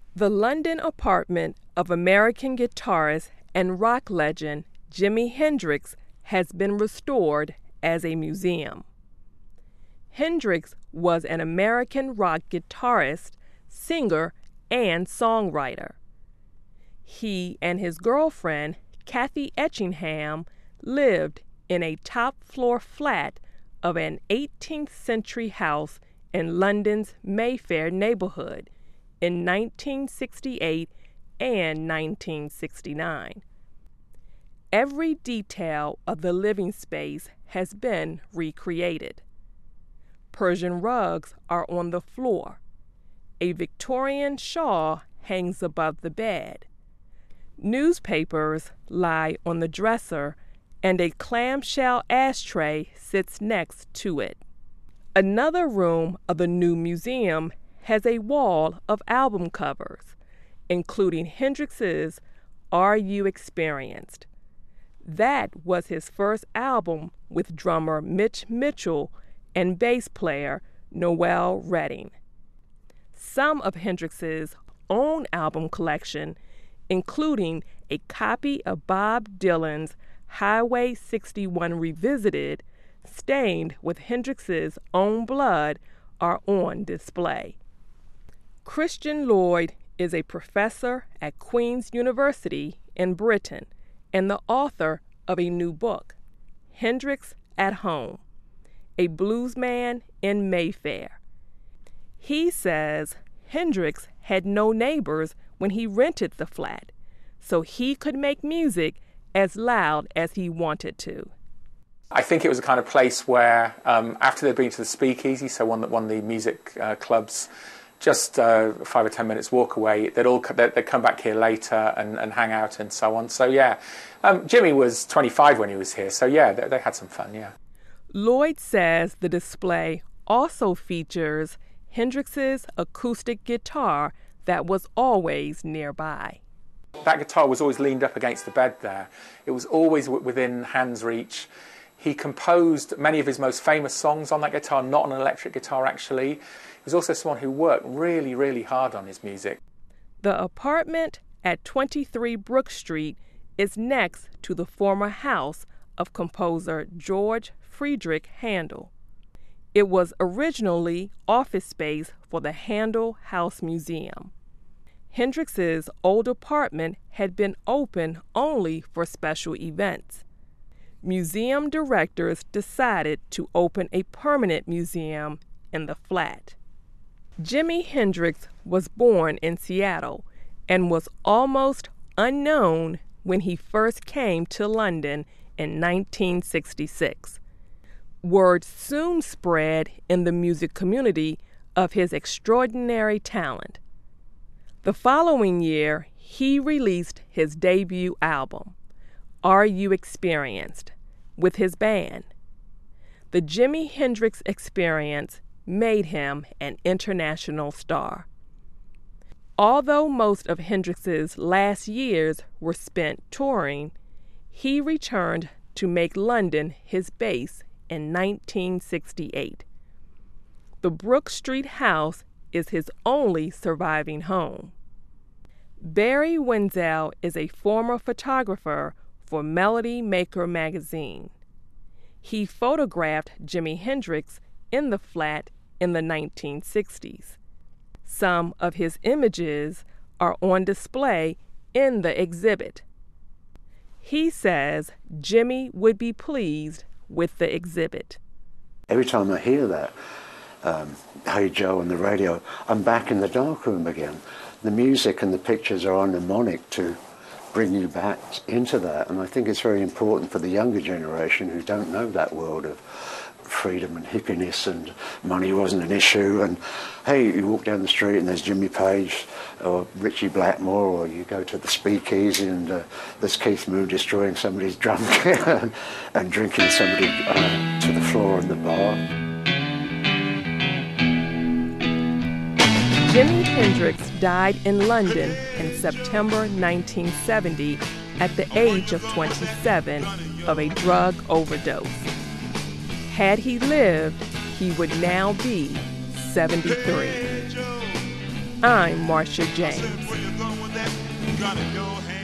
The London apartment of American guitarist and rock legend Jimi Hendrix has been restored as a museum. Hendrix was an American rock guitarist, singer, and songwriter. He and his girlfriend, Kathy Etchingham, lived in a top-floor flat of an 18th century house in London's Mayfair neighborhood in 1968 and 1969. Every detail of the living space has been recreated. Persian rugs are on the floor. A Victorian shawl hangs above the bed. Newspapers lie on the dresser, and a clamshell ashtray sits next to it. Another room of the new museum has a wall of album covers, including Hendrix's Are You Experienced? That was his first album with drummer Mitch Mitchell and bass player Noel Redding. Some of Hendrix's own album collection, including a copy of Bob Dylan's Highway 61 Revisited, stained with Hendrix's own blood, are on display. Christian Lloyd is a professor at Queen's University in Britain and the author of a new book, Hendrix at Home, a bluesman in Mayfair. He says Hendrix had no neighbors when he rented the flat, so he could make music as loud as he wanted to. I think it was a kind of place where, after they'd been to the Speakeasy, so one of the music clubs, just 5 or 10 minutes walk away, they'd come back here later and hang out and so on. So yeah, Jimmy was 25 when he was here, so yeah, they had some fun, yeah. Lloyd says the display also features Hendrix's acoustic guitar that was always nearby. That guitar was always leaned up against the bed there. It was always within hand's reach. He composed many of his most famous songs on that guitar, not on an electric guitar actually. He was also someone who worked really, really hard on his music. The apartment at 23 Brook Street is next to the former house of composer George Friedrich Handel. It was originally office space for the Handel House Museum. Hendrix's old apartment had been open only for special events. Museum directors decided to open a permanent museum in the flat. Jimi Hendrix was born in Seattle and was almost unknown when he first came to London in 1966. Word soon spread in the music community of his extraordinary talent. The following year, he released his debut album, Are You Experienced?, with his band. The Jimi Hendrix Experience made him an international star. Although most of Hendrix's last years were spent touring, he returned to make London his base in 1968. The Brook Street house is his only surviving home. Barry Wenzel is a former photographer for Melody Maker magazine. He photographed Jimi Hendrix in the flat in the 1960s. Some of his images are on display in the exhibit. He says Jimmy would be pleased with the exhibit. Every time I hear that, Hey Joe on the radio, I'm back in the darkroom again. The music and the pictures are on a mnemonic to bring you back into that, and I think it's very important for the younger generation who don't know that world of freedom and hippiness and money wasn't an issue, and hey, you walk down the street and there's Jimmy Page or Richie Blackmore, or you go to the Speakeasy and there's Keith Moon destroying somebody's drum kit and drinking somebody to the floor in the bar. Jimi Hendrix died in London in September 1970 at the age of 27 of a drug overdose. Had he lived, he would now be 73. I'm Marcia James.